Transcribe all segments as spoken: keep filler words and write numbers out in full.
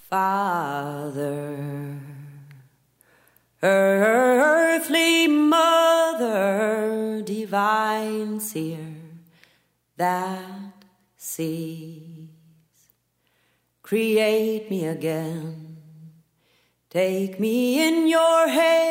Father, earthly mother, divine seer that sees, create me again, take me in your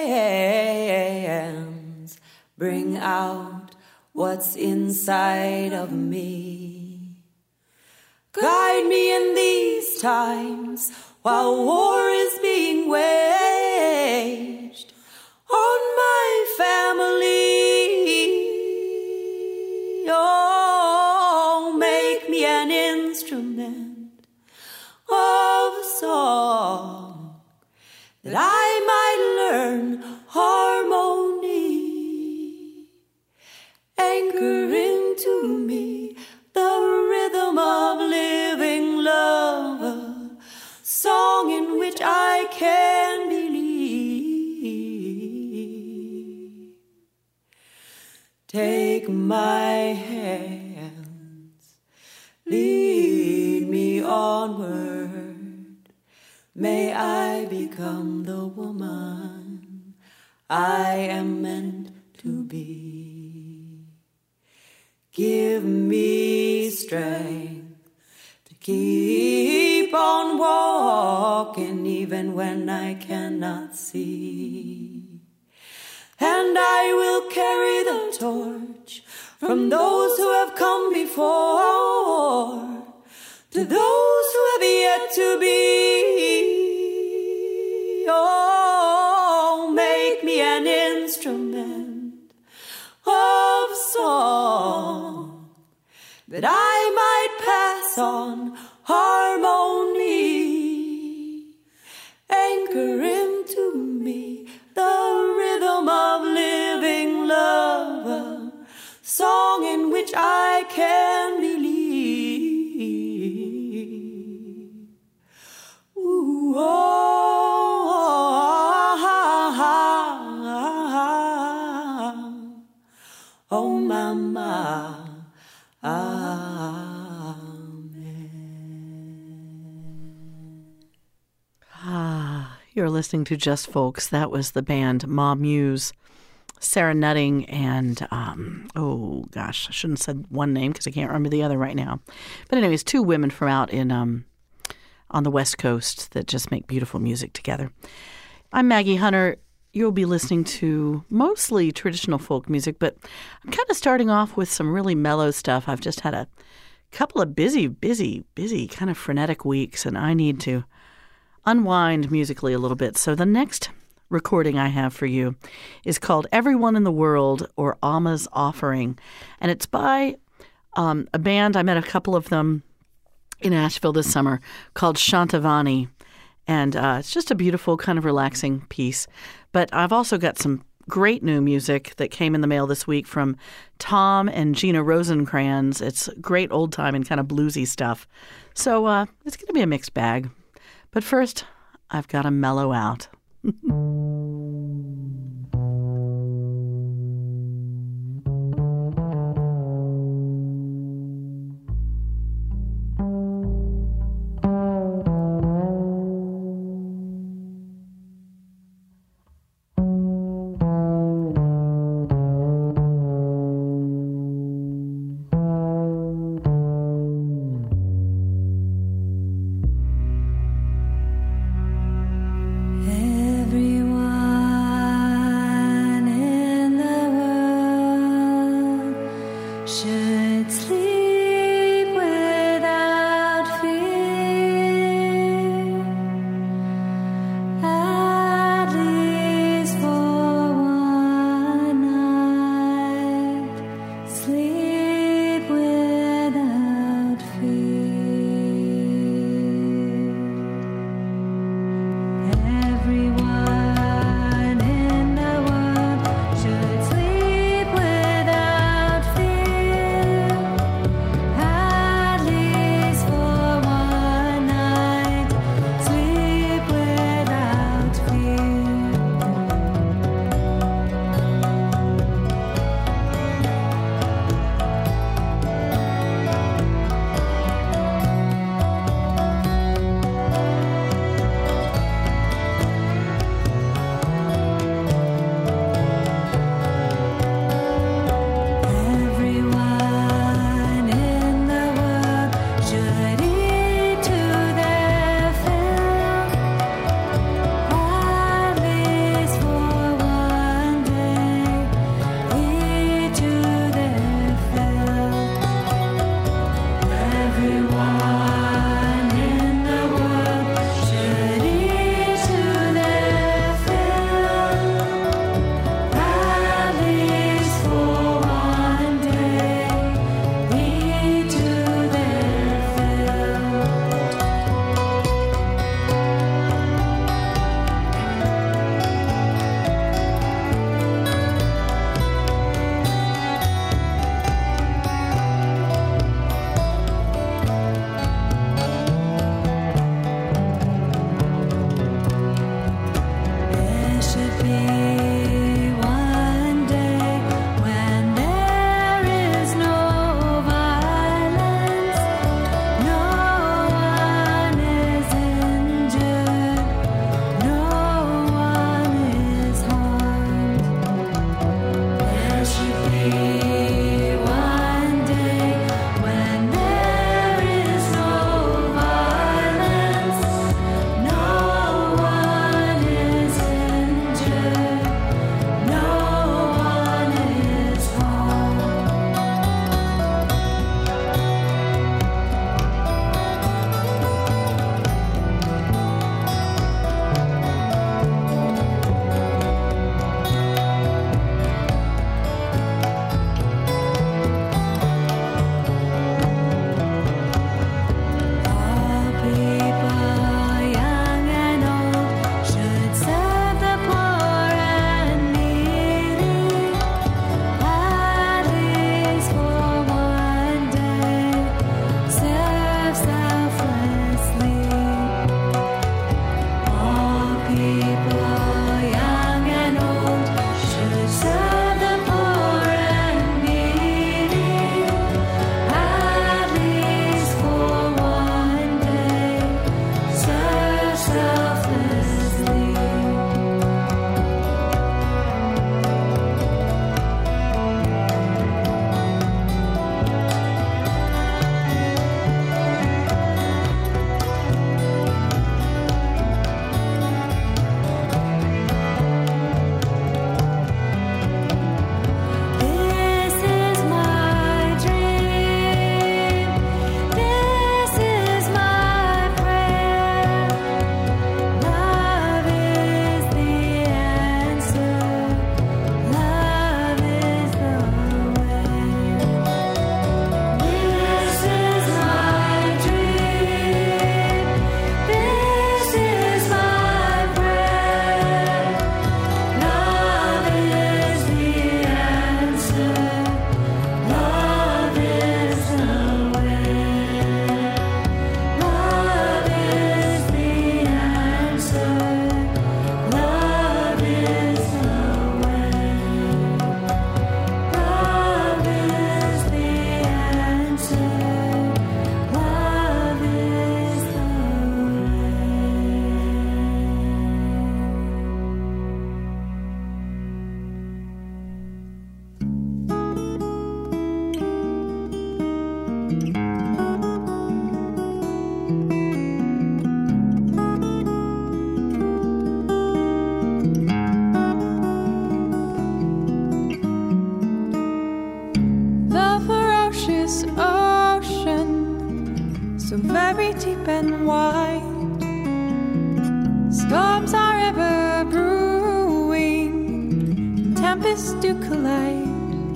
hands, bring out what's inside of me. Guide me in these times while war is being waged on my family. Oh, make me an instrument of song that I might learn harmony. Anchor into me the rhythm of living love, a song in which I can believe. Take my hands, lead me onward. May I become the woman I am meant to be. Give me strength to keep on walking even when I cannot see. And I will carry the torch from those who have come before to those who have yet to be. Oh, make me an instrument of song that I might pass on harmony. Anchor into me the rhythm of living love, a song in which I can believe. Ooh, oh, oh, oh, mama, amen. Ah, you're listening to Just Folks. That was the band Ma Muse, Sarah Nutting, and, um, oh gosh, I shouldn't have said one name because I can't remember the other right now. But anyways, two women from out in um, on the West Coast that just make beautiful music together. I'm Maggie Hunter. You'll be listening to mostly traditional folk music, but I'm kind of starting off with some really mellow stuff. I've just had a couple of busy, busy, busy, kind of frenetic weeks, and I need to unwind musically a little bit. So the next recording I have for you is called Everyone in the World, or Alma's Offering, and it's by um, a band. I met a couple of them in Asheville this summer called Shantavani, and uh, it's just a beautiful, kind of relaxing piece. But I've also got some great new music that came in the mail this week from Tom and Gina Rosencrans. It's great old-time and kind of bluesy stuff. So uh, it's going to be a mixed bag. But first, I've got to mellow out. Everyone and white. Storms are ever brewing, tempests do collide,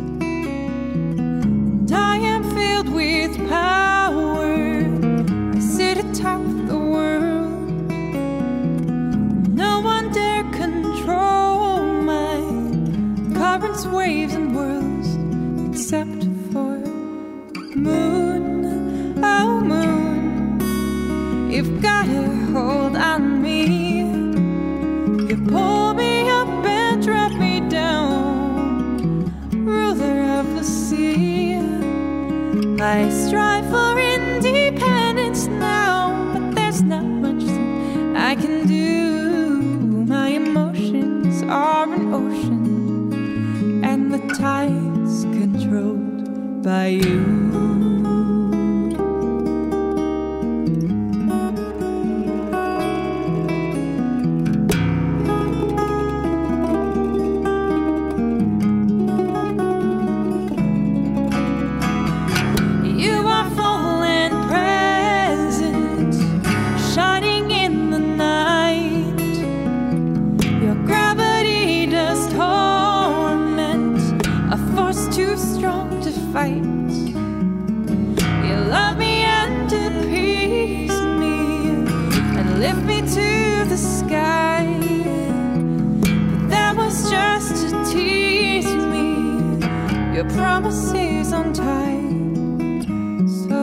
and I am filled with power. I sit atop the world. No one dare control my currents, waves, and whirls, except for moon. Oh moon, you've got a hold on me. You pull me up and drop me down, ruler of the sea. I strive for independence now, but there's not much that I can do. My emotions are an ocean, and the tide's controlled by you. Your promises untied. So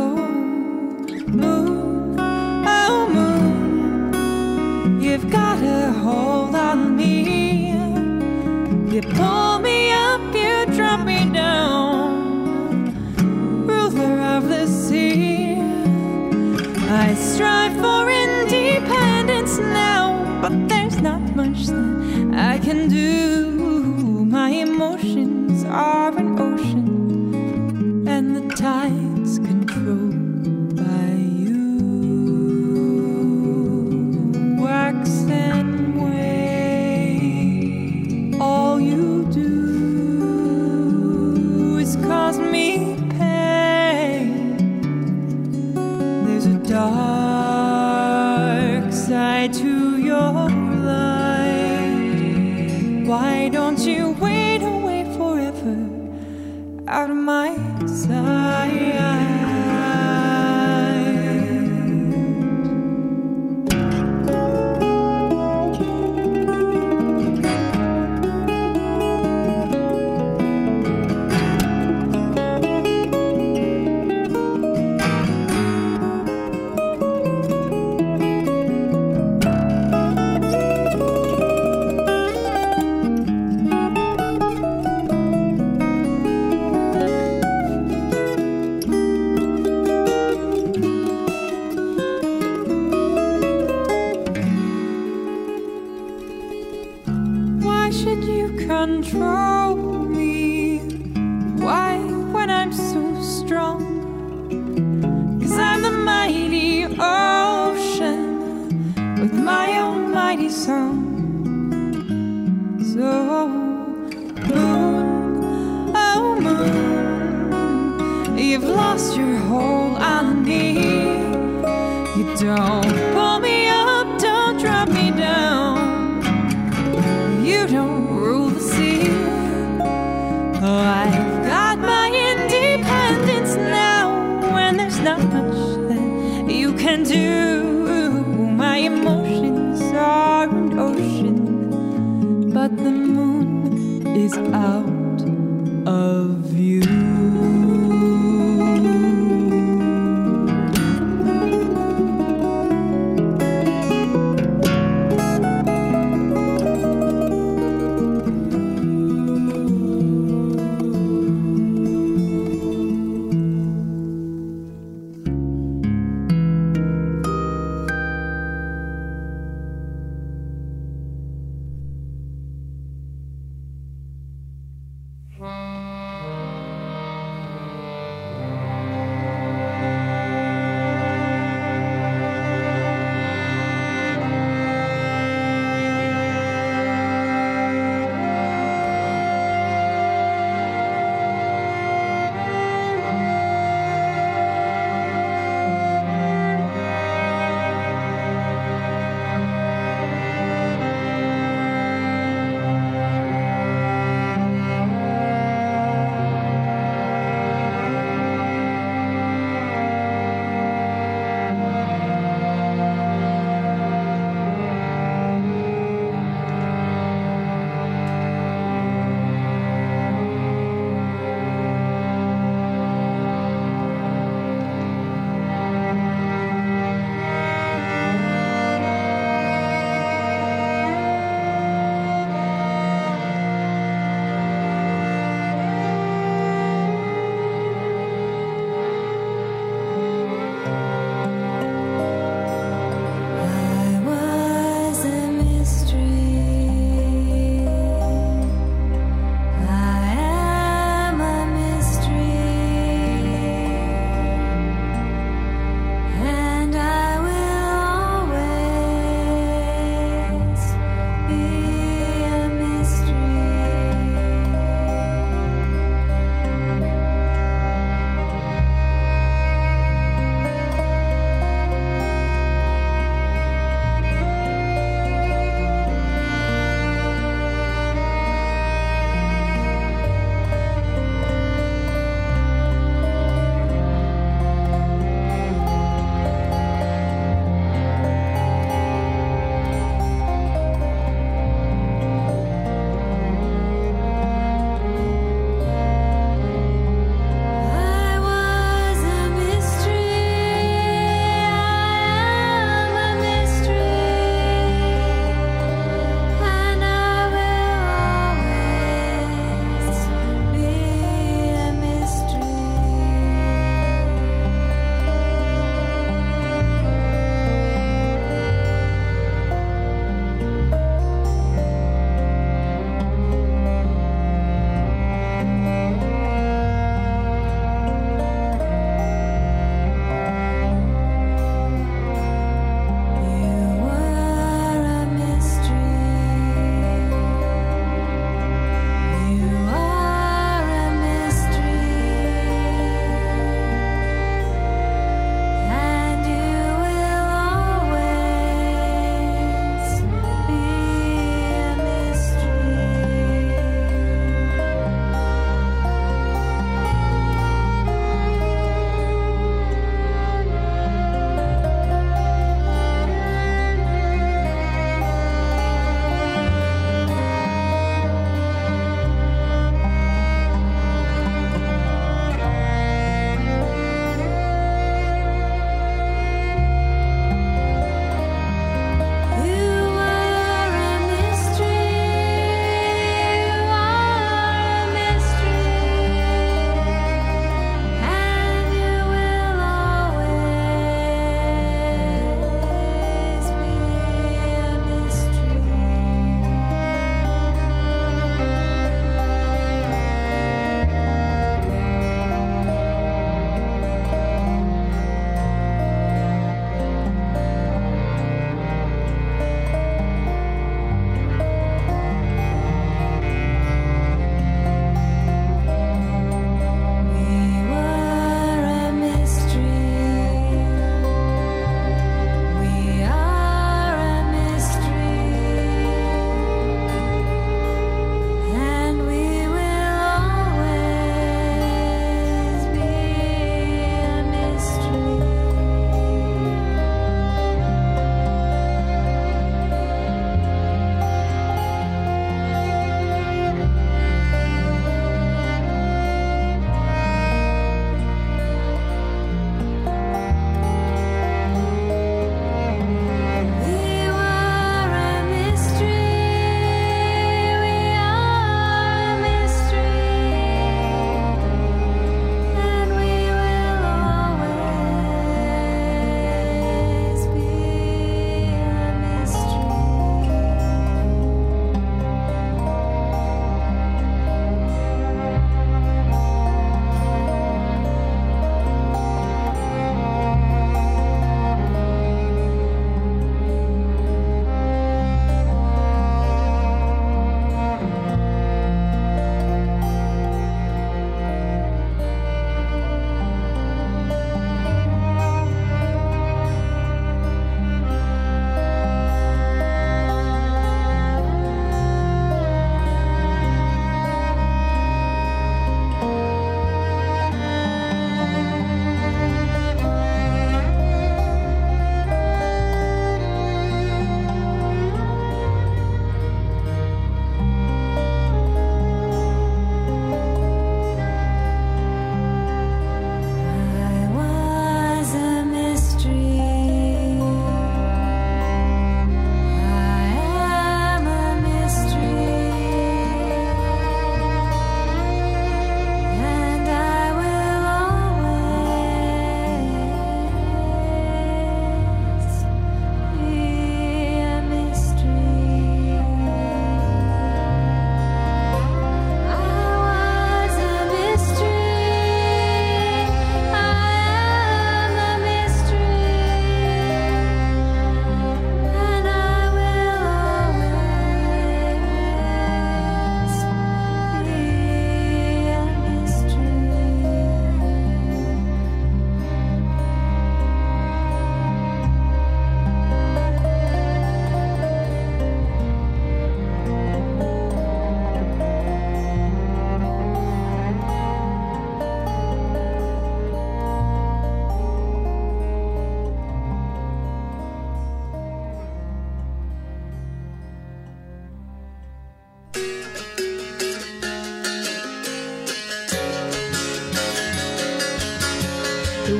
moon, oh moon, you've got a hold on me. You pull me up, you drop me down, ruler of the sea. I strive for independence now, but there's not much that I can do. My emotions are an ocean, and the tide's controlled by you. Wax and wane, all you do is cause me pain. There's a dark side to your life. Why don't you wait away forever out of my sight? Control me. Why, when I'm so strong? 'Cause I'm the mighty ocean with my own mighty song. So moon, oh moon, you've lost your hold on me. You don't pull me up, don't drop me down. You don't rule the sea. Oh, I've got my independence now, and there's not much that you can do. My emotions are an ocean, but the moon is out of view.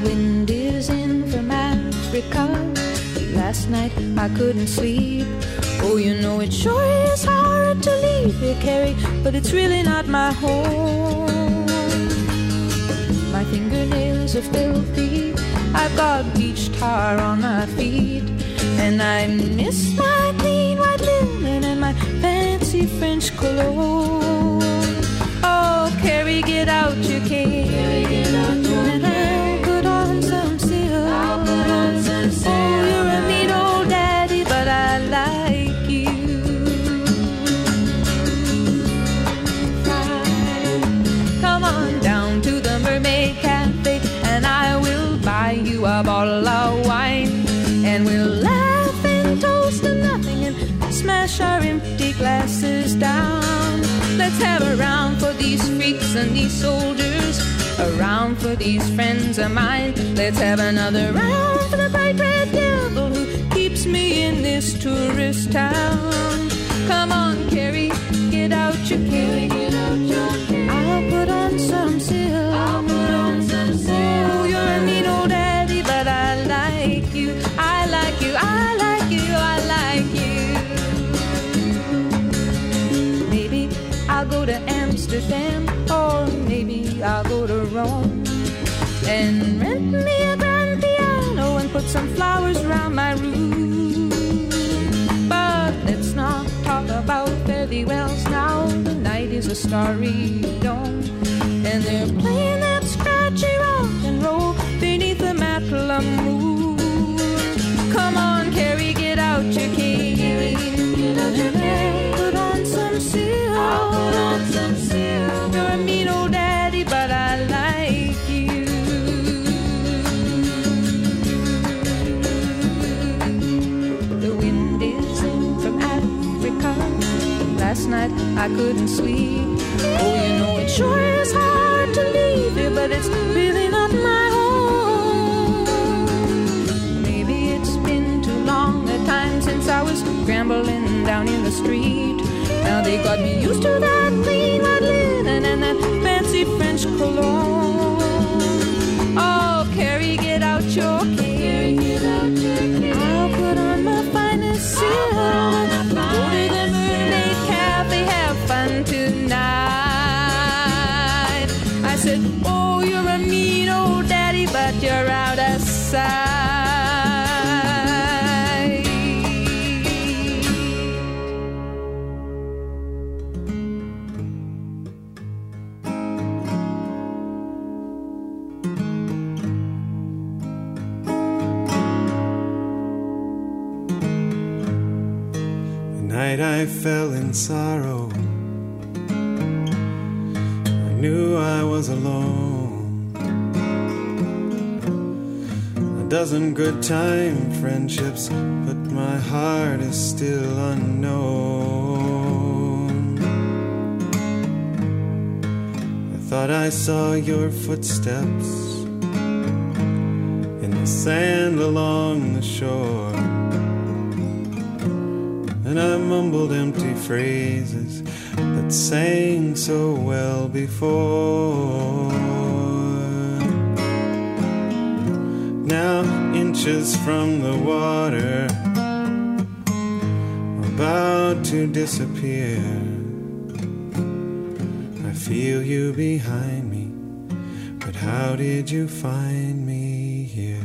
wind is in from Africa. Last night I couldn't sleep. Oh, you know it sure is hard to leave here, Carrie, but it's really not my home. My fingernails are filthy, I've got beach tar on my feet, and I miss my clean white linen and my fancy French cologne. Oh, Carrie, get out your cane, get out your and I'll put on some silk. I'll put on some silk. Oh, you're a neat old daddy, but I like you. Come on down to the Mermaid Cafe, and I will buy you a bottle of wine, and we'll laugh and toast to nothing and smash our empty glasses down. Let's have a round for these freaks and these soldiers, a round for these friends of mine. Let's have another round for the bright red devil who keeps me in this tourist town. Come on, Carrie, get out your cane. I'll put on some silk. I'll put on some silk. Oh, you're a neat old daddy, but I like you. I like you. I like you. I like you. Maybe I'll go to Amsterdam, or maybe I'll go to Rome, and rent me a grand piano and put some flowers around my room. But let's not talk about fare thee wells now. The night is a starry dome, and they're playing that scratchy rock and roll beneath the Matla moon. Come on, Carrie, get out your cane. Get out your cane. Put on some silk. I'll put on some silk. You're a mean old daddy, but I like you. The wind is in from Africa. Last night I couldn't sleep. Oh, you know it sure is hard to leave here, but it's really not my home. Maybe it's been too long a time since I was scrambling down in the street. Now they got me used to that clean white linen and that fancy French cologne. Oh, Carrie, get out your cane. I'll put on my finest silk. Go to the Mermaid Cafe, have fun tonight. I said, oh, you're a mean old daddy, but you're out of sight. I fell in sorrow. I knew I was alone. A dozen good time friendships, but my heart is still unknown. I thought I saw your footsteps in the sand along the shore, and I mumbled empty phrases that sang so well before. Now inches from the water, about to disappear, I feel you behind me, but how did you find me here?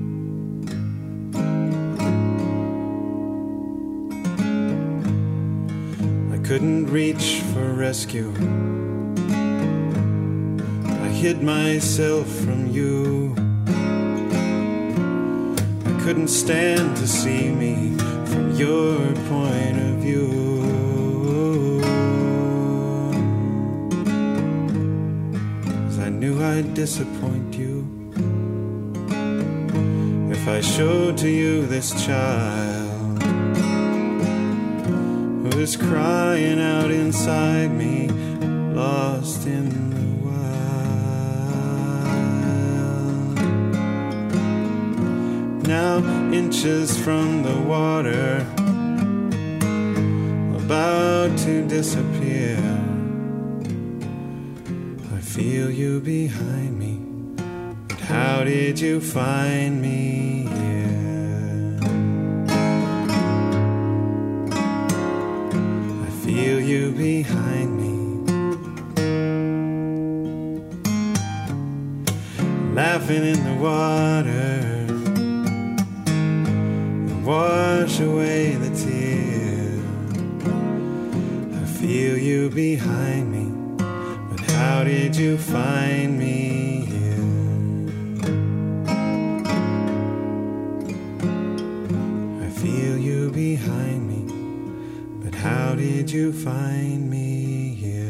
Couldn't reach for rescue. I hid myself from you. I couldn't stand to see me from your point of view. 'Cause I knew I'd disappoint you if I showed to you this child was crying out inside me, lost in the wild. Now inches from the water, about to disappear, I feel you behind me, but how did you find me here? I feel you behind me, laughing in the water, wash away the tears. I feel you behind me, but how did you find me here? I feel you behind me, but how did you find me here?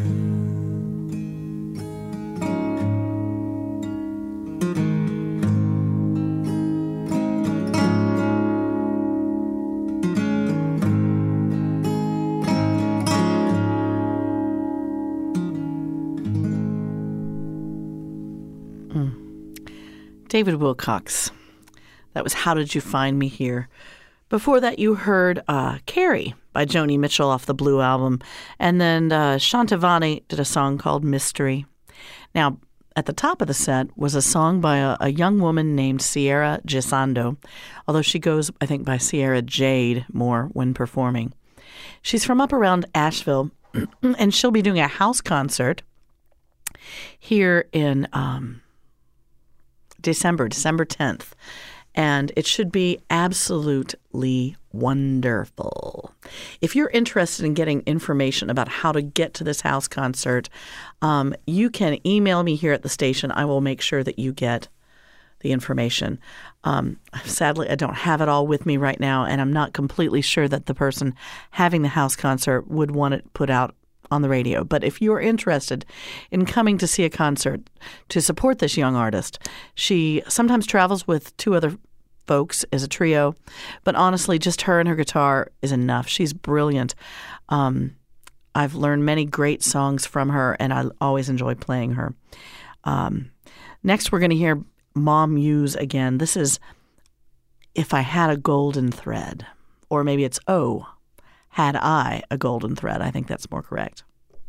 David Wilcox. That was How Did You Find Me Here? Before that, you heard uh, Carrie by Joni Mitchell off the Blue Album. And then uh, Shantavani did a song called Mystery. Now, at the top of the set was a song by a, a young woman named Sierra Gisando, although she goes, I think, by Sierra Jade more when performing. She's from up around Asheville, and she'll be doing a house concert here in um, December, December tenth. And it should be absolutely wonderful. If you're interested in getting information about how to get to this house concert, um, you can email me here at the station. I will make sure that you get the information. Um, sadly, I don't have it all with me right now, and I'm not completely sure that the person having the house concert would want it put out on the radio. But if you're interested in coming to see a concert to support this young artist, she sometimes travels with two other folks as a trio, but honestly, just her and her guitar is enough. She's brilliant. Um, I've learned many great songs from her, and I always enjoy playing her. Um, next, we're going to hear Ma Muse again. This is If I Had a Golden Thread, or maybe it's Oh, Had I a Golden Thread. I think that's more correct.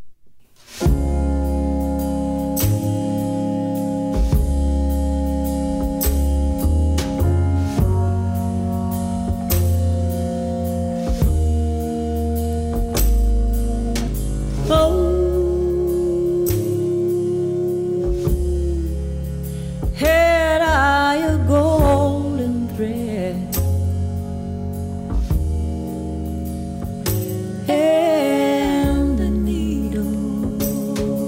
Had I a golden thread, and a needle,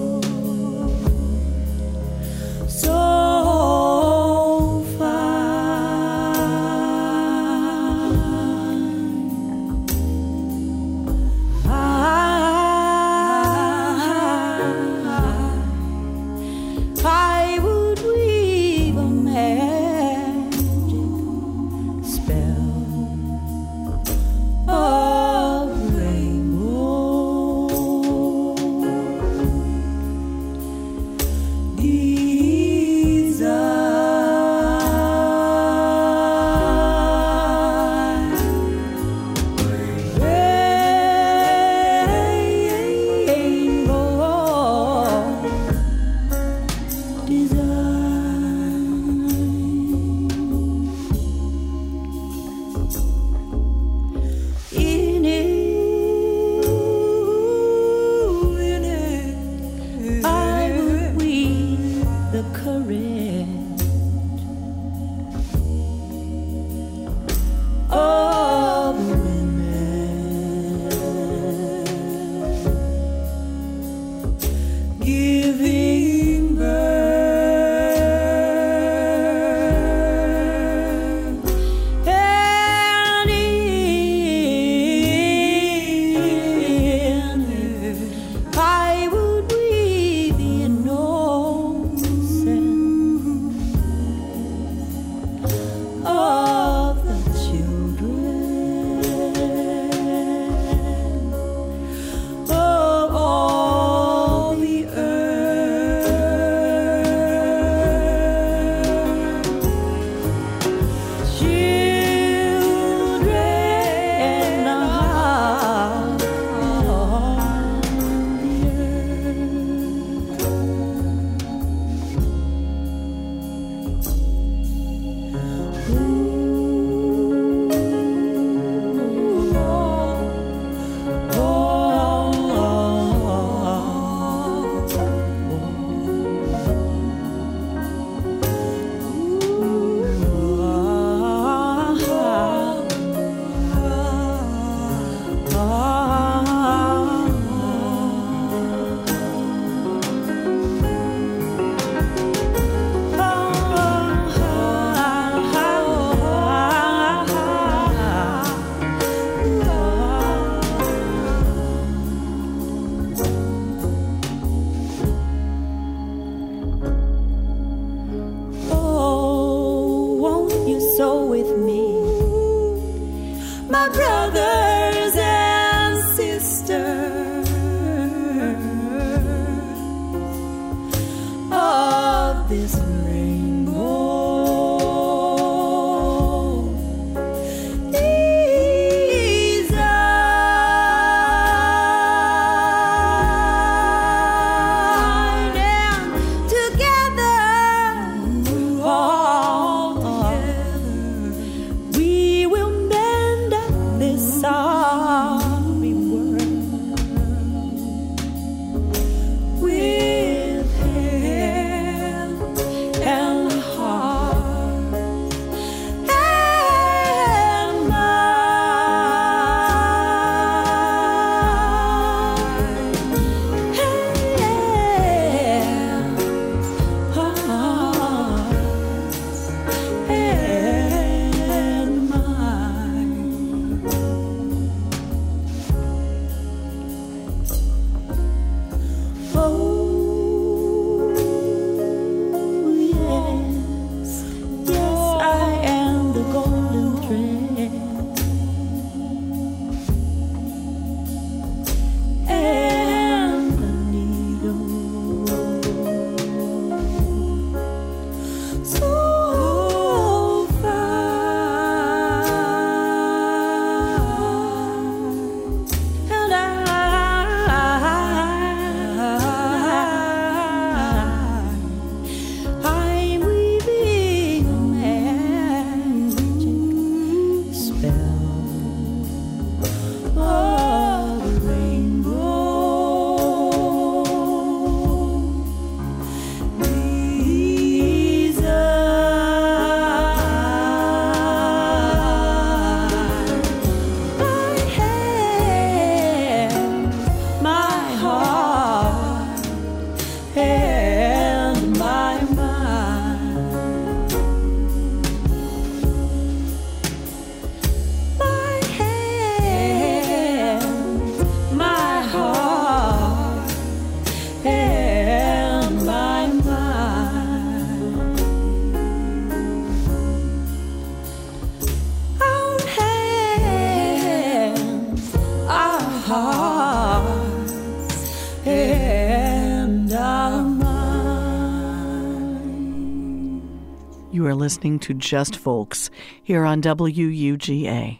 You are listening to Just Folks here on W U G A.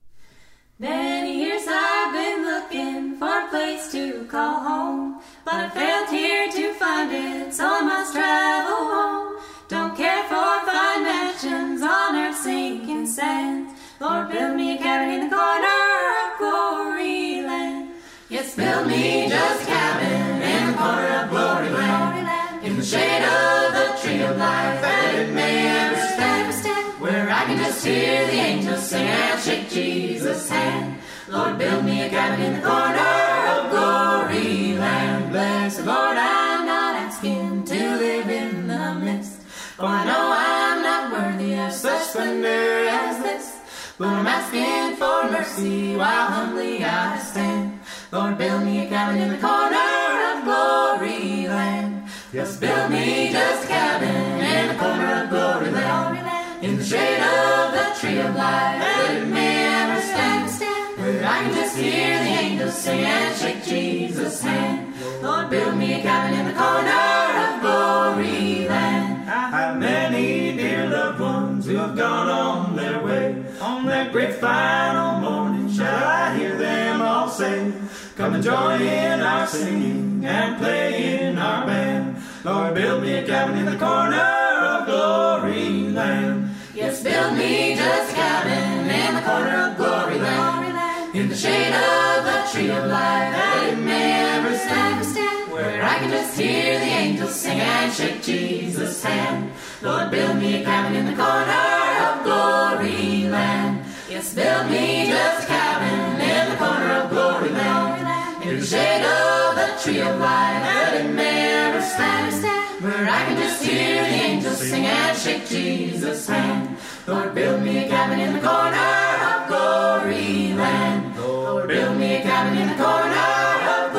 Many years I've been looking for a place to call home, but I failed here to find it, so I must travel home. Don't care for fine mansions on earth's sinking sand. Lord, build me a cabin in the corner of glory land. Yes, build me just a cabin in the corner of glory land, in the shade of the tree of life, that it may ever stand, where I can just hear the angels sing and shake Jesus' hand. Lord, build me a cabin in the corner of glory land. Blessed Lord, I'm not asking to live in the mist, for I know I'm not worthy of such splendor as this. But I'm asking for mercy while humbly I stand. Lord, build me a cabin in the corner of glory land. Yes, build me just a cabin in the corner of glory land, in the shade of the tree of life, that it may ever stand, where I can just hear the angels sing and shake Jesus' hand. Lord, build me a cabin in the corner of glory land. I have many dear loved ones who have gone on their way. On that great final morning shall I hear them all say, come and join in our singing and play in our band. Lord, build me a cabin in the corner of glory land. Yes, build me just a cabin in the corner of glory land, in the shade of the tree of life, that it may ever stand, where I can just hear the angels sing and shake Jesus' hand. Lord, build me a cabin in the corner of glory land. Yes, build me just a cabin in the corner of glory land, in the shade of the tree of life, that it may ever stand, where I can just hear the angels sing and shake Jesus' hand. Lord, build me a cabin in the corner of glory land. Lord, build me a cabin in the corner of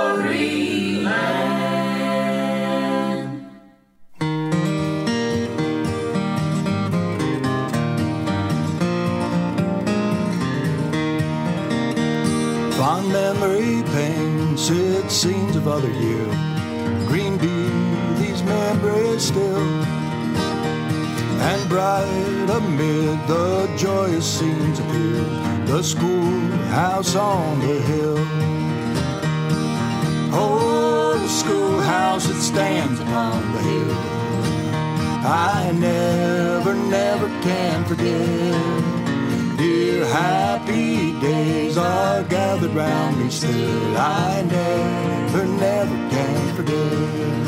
glory land. Fond memory paints its scenes of other years. Green be these memories still, and bright amid the joyous scenes appear the schoolhouse on the hill. Oh, the schoolhouse that stands upon the hill, I never, never can forget. Dear happy days are gathered round me still, I never, never can forget.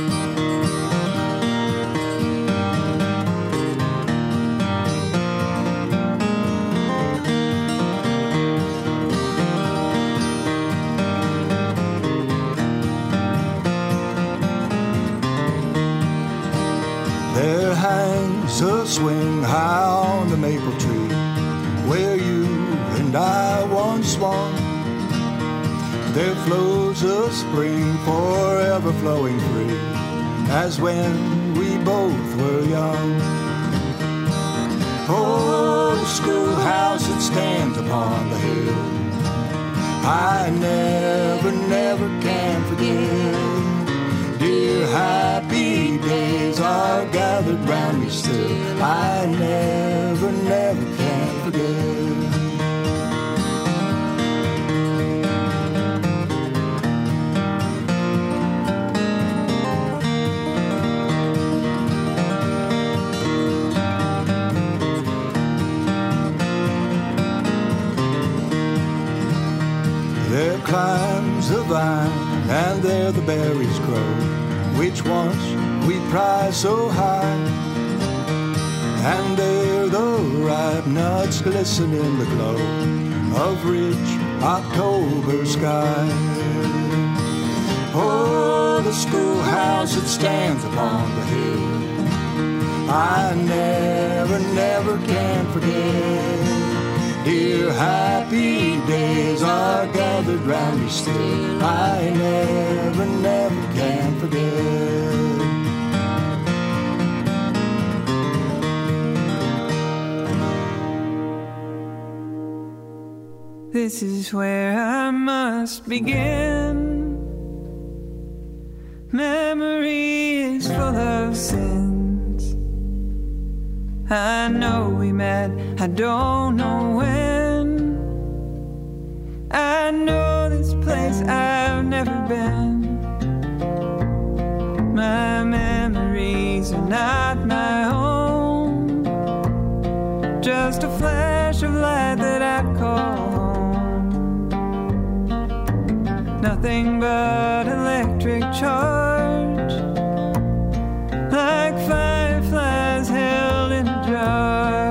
There hangs a swing high on the maple tree, where you and I once swung. There flows a spring forever flowing free, as when we both were young. Oh, the schoolhouse that stands upon the hill, I never, never can forget. Dear happy days are gathered round me still, I never, never can forget. There climbs the vine, and there the berries grow, which once we prized so high. And there the ripe nuts glisten in the glow of rich October sky. Oh, the schoolhouse that stands upon the hill, I never, never can forget. Dear happy days are gathered round me still, I never, never can forget. This is where I must begin. Memory is full of sins. I know we met, I don't know when. I know this place, I've never been. My memories are not my own, just a flash of light that I call home. Nothing but electric charge, like fireflies held in a jar.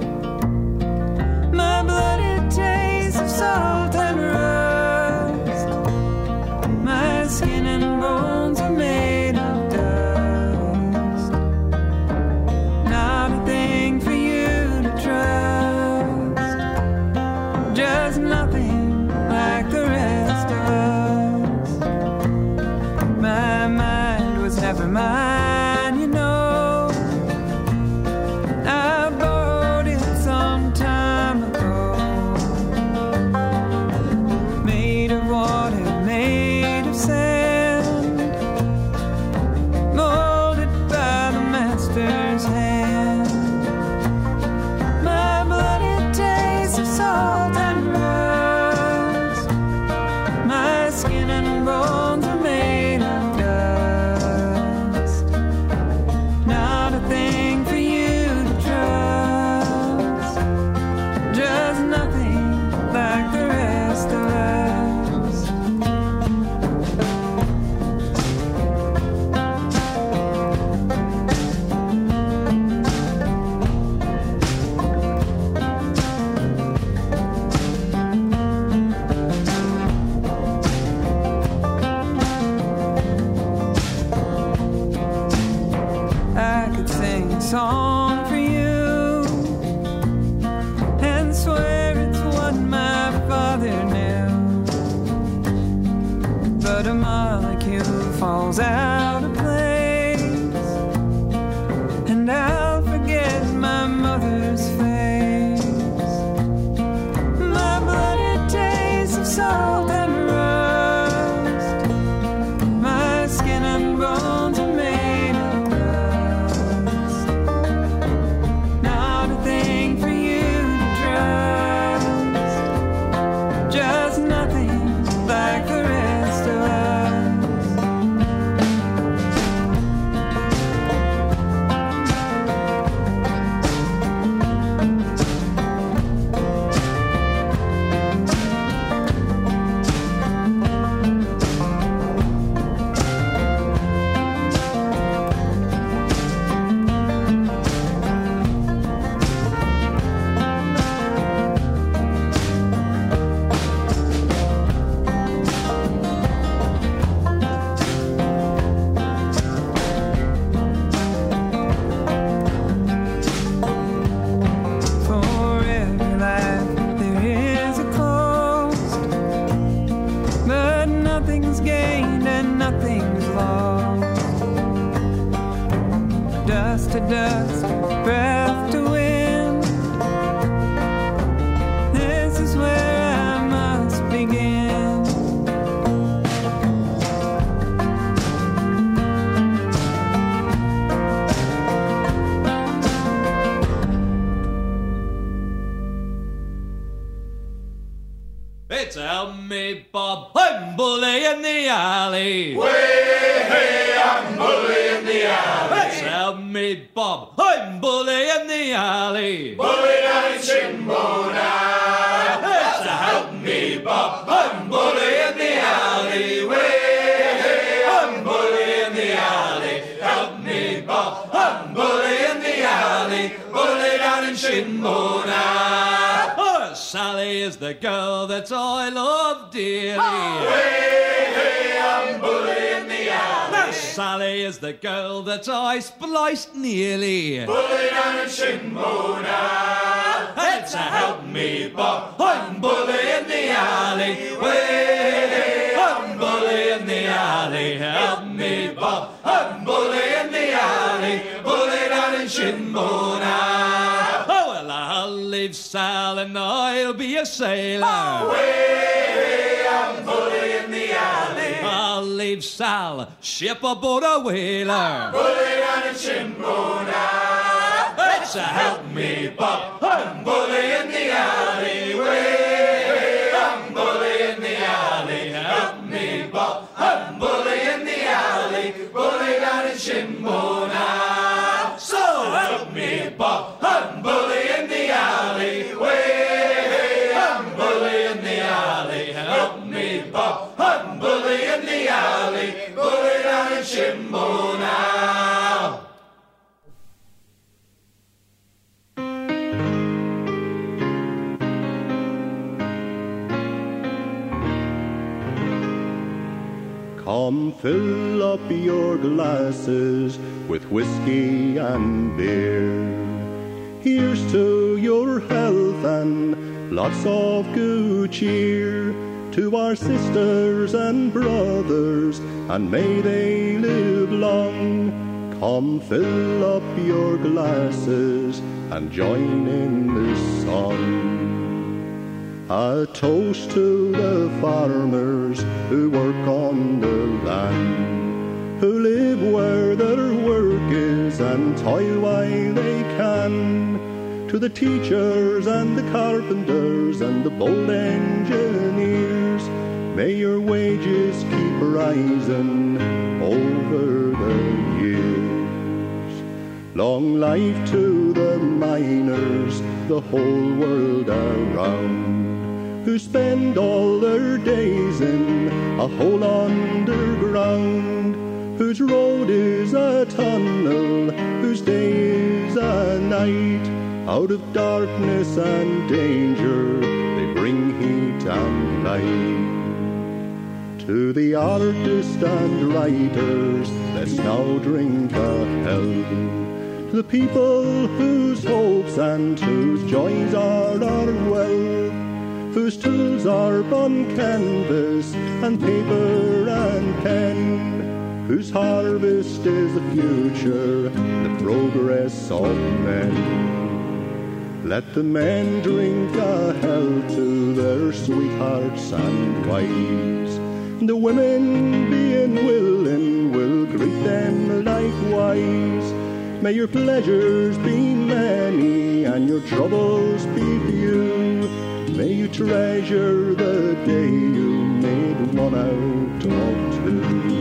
My bloody taste of salt and rust, my skin and bones are made of dust. Not a thing for you to trust, just nothing like the rest of us. My mind was never mine, you know. I borrowed it some time ago. Made of water, made of sand, molded by the master's hand. My bloody taste of salt and rust, my skin and bones are made of dust. Not a thing for you to trust, just nothing like the rest of us. I could sing a song for you and swear it's what my father knew, but a molecule falls out of place and I'll forget my mother's face. My bloody taste of salt and rust, my skin and bones are made of dust. Not a thing for you to trust, just nothing like the rest of us. For every life there is a cost, but nothing's gained and nothing's lost. Dust to dust, breath to wind, this is where I must begin. It's help me, Bob. I'm bully in the alley. Way, hey, I'm bully in the alley. It's help me, Bob. I'm bully in the alley. Bully down in Shimbona. It's a help me, Bob. I'm bully in the alley. Way, hey, I'm bully in the alley. Help me, Bob. I'm bully in the alley. Bully down in Shimbona. Oh, Sally is the girl that I love dearly. Way, hey, I'm bully in the alley. Now Sally is the girl that I spliced nearly. Bully down in Shimbona. It's a help me, Bob. I'm bully in the alley. Way, I'm bully in the alley. Help me, Bob. I'm bully in the alley. Bully down in Shimbona. Oh, well, I'll leave Sal and I'll be a sailor. Way, I'm bully in the alley. I'll leave Sal, ship aboard a whaler. Bully down in Shimbona. So help me, Bob. I'm bully in the alleyway. I'm bully in the alley. Help me, Bob. I'm bully in the alley. Bully down in Shimbo now. So help me, Bob. I'm bully in the alleyway. I'm bully in the alley. Help me, Bob. I'm bully in the alley. Bully down in Shimbo now. Come fill up your glasses with whiskey and beer. Here's to your health and lots of good cheer. To our sisters and brothers, and may they live long. Come fill up your glasses and join in this song. A toast to the farmers who work on the land, who live where their work is and toil while they can. To the teachers and the carpenters and the bold engineers, may your wages keep rising over the years. Long life to the miners the whole world around, who spend all their days in a hole underground, whose road is a tunnel, whose day is a night. Out of darkness and danger they bring heat and light. To the artists and writers, let's now drink a health. To the people whose hopes and whose joys are our wealth, whose tools are on canvas and paper and pen, whose harvest is the future, the progress of men. Let the men drink a health to their sweethearts and wives. The women, being willing, will greet them likewise. May your pleasures be many and your troubles be few. May you treasure the day you made one out of two.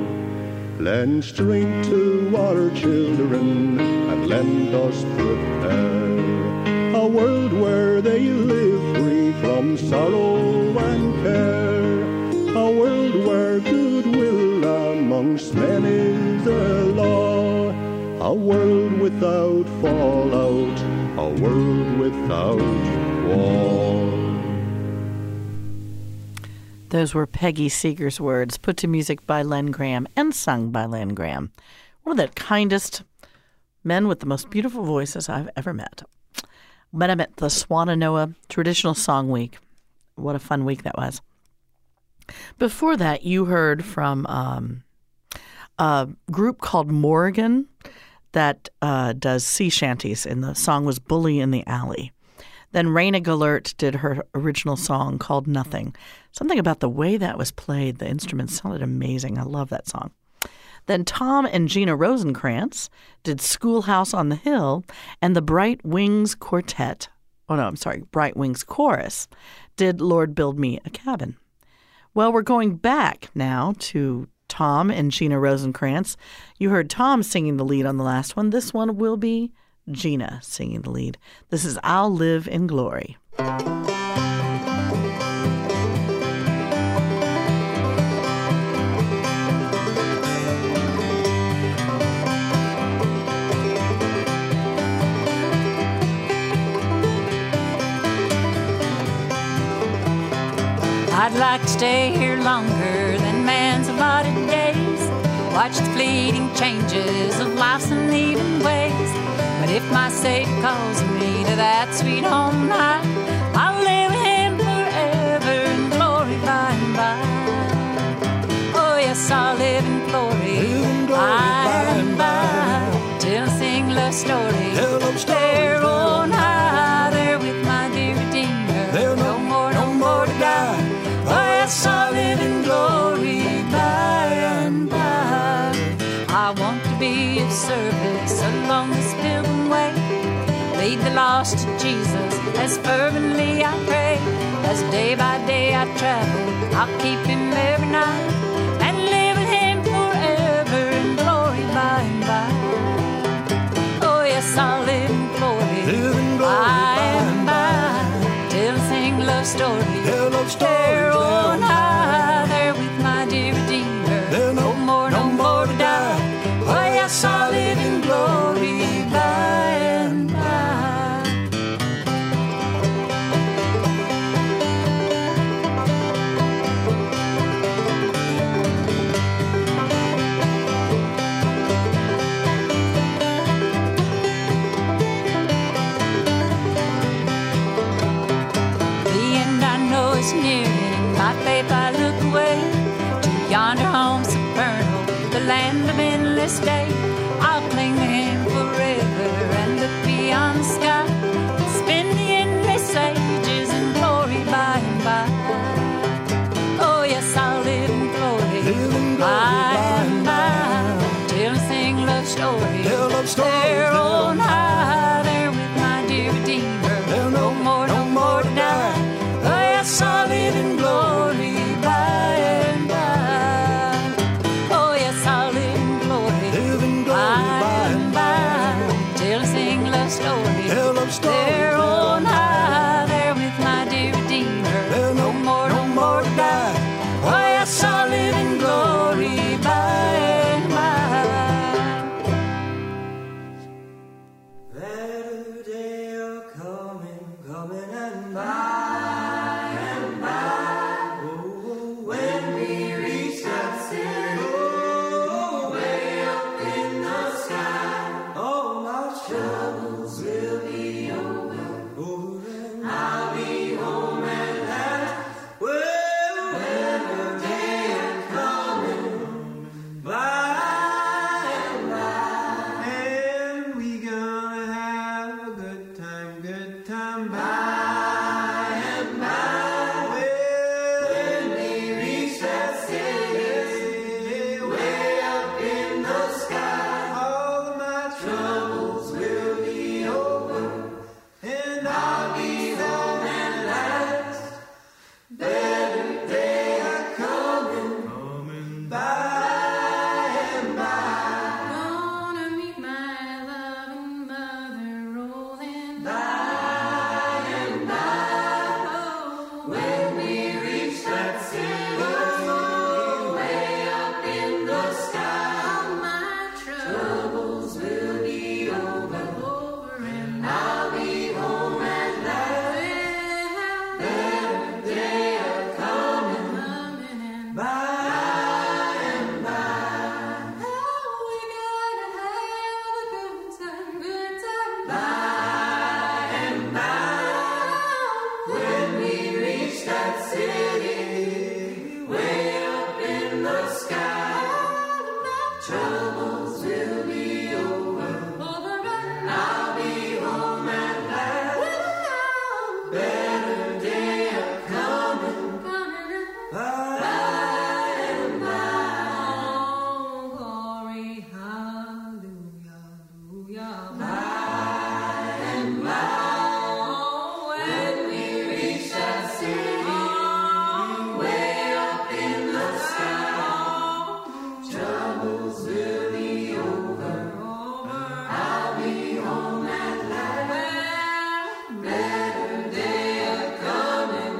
Lend strength to our children and lend us prepare a world where they live free from sorrow and care. A world where goodwill amongst men is a law. A world without fallout, a world without war. Those were Peggy Seeger's words, put to music by Len Graham and sung by Len Graham. One of the kindest men with the most beautiful voices I've ever met. Met him at the Swannanoa Traditional Song Week. What a fun week that was. Before that, you heard from um, a group called Morgan that uh, does sea shanties, and the song was Bully in the Alley. Then Raina Gallert did her original song called Nothing. Something about the way that was played, the instruments sounded amazing. I love that song. Then Tom and Gina Rosenkrantz did Schoolhouse on the Hill, and the Bright Wings Quartet, oh no, I'm sorry, Bright Wings Chorus, did Lord Build Me a Cabin. Well, we're going back now to Tom and Gina Rosenkrantz. You heard Tom singing the lead on the last one. This one will be Gina singing the lead. This is I'll Live in Glory. I'd like to stay here longer than man's allotted days, watch the fleeting changes of life's uneven ways. But if my Savior calls me to that sweet home night, I'll live with him forever in glory by and by. Oh yes, I'll live in glory, live in glory by and by, till I sing love story, there on high, there with my dear Redeemer, no, no more, no more to die. Oh yes, I'll live in glory by and by. I want to be of service along this pilgrim way, lost to Jesus, as fervently I pray. As day by day I travel, I'll keep him every night and live with him forever in glory by and by. Oh yes, I'll live in glory, Live in glory by, by and and by, till I sing love stories. Tell love stories There on there. high, there with my dear Redeemer. There No more, no more to die. Oh yes, I'll live in glory by and by. The end I know is near, and in my faith I look away to yonder home supernal, the land of endless day. I'll cling to him forever and look beyond the sky, spend the endless ages in glory by and by. Oh yes, I'll live in glory, Live in glory by by and and by, till I sing love stories. Tell love stories There there. on high, there with my dear Redeemer. There No more, no more to die. Oh yes, I'll live in glory by and by. Oh yes, I'll live in glory, Live in glory by by and and by, till I sing love stories. Tell love stories There there. on high, there with my dear Redeemer. There No more, no more to die. Oh yes, I'll live in glory by and by. Better day are coming, coming and by and by. Oh, when we reach that city, oh, way up in the sky, all my troubles will be over, over and I'll be home at last. Well, better day are coming, by and by, and we gonna have a good time, good time by and by. Well, when we reach that city, way up in the sky, all of my troubles will be over, and I'll be home at last. Better day are coming, coming by and by. Gonna meet my loving mother rolling By and by, when we reach that city, way up in the sky, all my troubles troubles will be over, over and I'll be home at last. Better day are coming, coming and by and by, oh, we gotta have a good time, good time by and by. When we reach that city, way up in the sky, troubles will be over, over and I'll be home at last. Better day are coming, coming and by and by, oh, glory, hallelujah, hallelujah. by and by. Oh, When we reach that city, way up in the sky, troubles will be over, I'll be home at last. Better day are coming,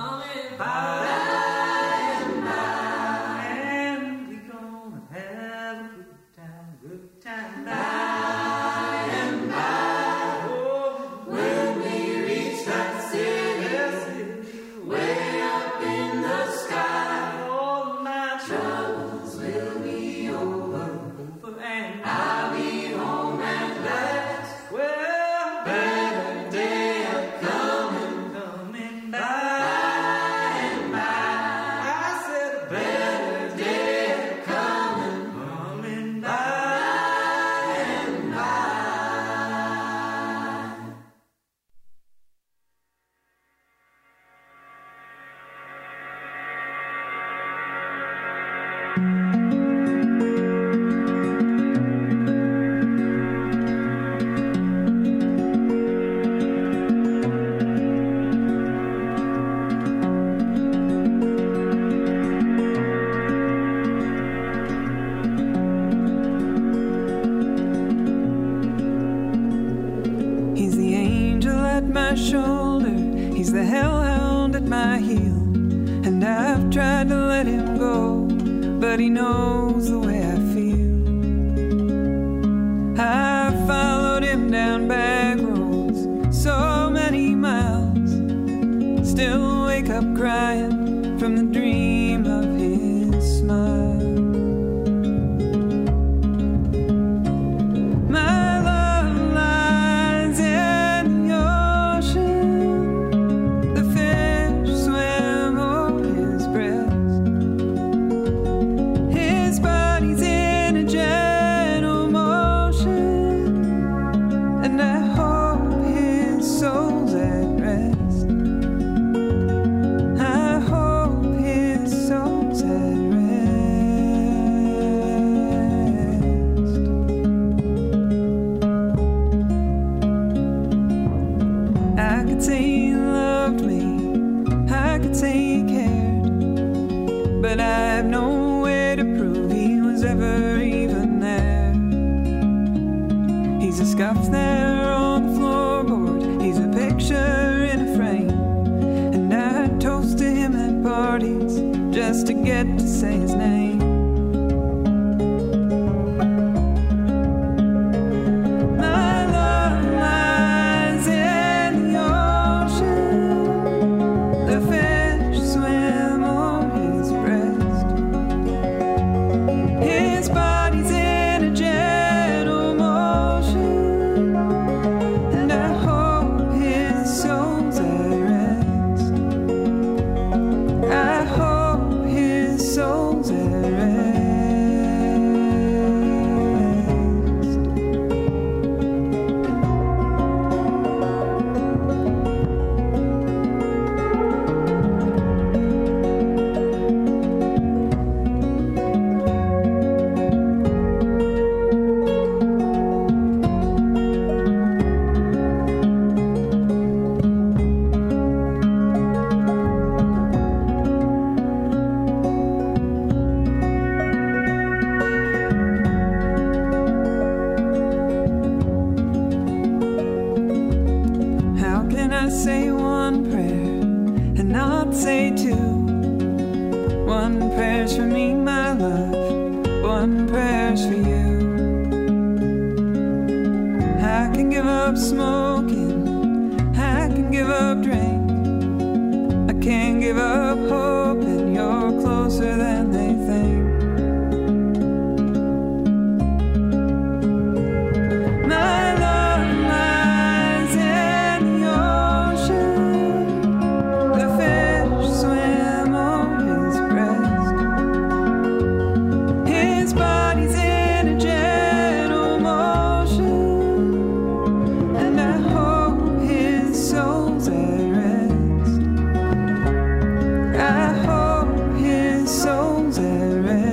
by and by, and we gonna have a good time, good time, by and by. When we reach that city, way up in the sky, all my troubles will be over, and I'll be home at last. Well, better day are coming, coming by and by. I said, better day are coming, coming by and by. I've tried to let him go, but he knows the way I feel. I've followed him down back roads so many miles, still wake up crying from the dream of his smile. My love lies in the ocean, the fish swim over his breast, his body's in a gentle motion, and I hope his soul's at rest. I hope his soul's at rest. I could say he loved me, I could say he cared, but I have no way to prove he was ever even there. He's a scuff there on the floorboard, he's a picture in a frame, and I toast to him at parties just to get to say his name. My love lies in the ocean, the fish swim on his breast, his body's in a gentle motion, and I hope his soul's at rest. I hope his soul's at rest. How can I say one prayer and not say two? One prayer's for me, my love, one prayer's for you. I can give up smoking, I can give up drink, I can't give up hoping you're closer than they think. My love lies in the ocean, the fish swim on his breast, his body's in a gentle motion, and I hope his soul's at rest. I hope his soul's at rest.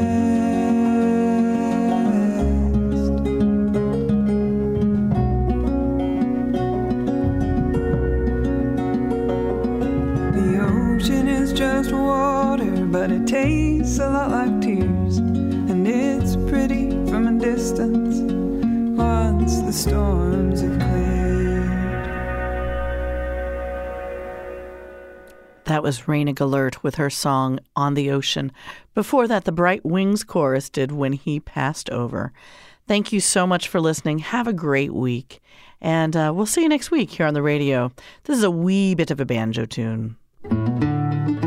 The ocean is just water, but it tastes a lot like tears, and it's pretty from a distance once the storms have cleared. That was Raina Gallert with her song On the Ocean. Before that, the Bright Wings Chorus did When He Passed Over. Thank you so much for listening. Have a great week. And uh, we'll see you next week here on the radio. This is a wee bit of a banjo tune.